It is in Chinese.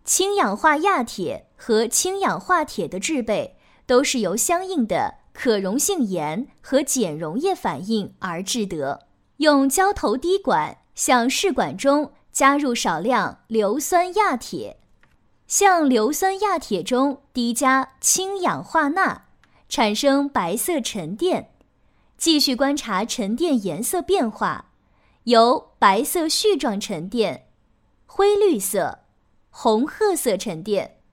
氢氧化亚铁和氢氧化铁的制备都是由相应的可溶性盐和碱溶液反应而制得。用胶头滴管向试管中加入少量硫酸亚铁，向硫酸亚铁中滴加氢氧化钠，产生白色沉淀。继续观察沉淀颜色变化，由白色絮状沉淀、灰绿色、红褐色沉淀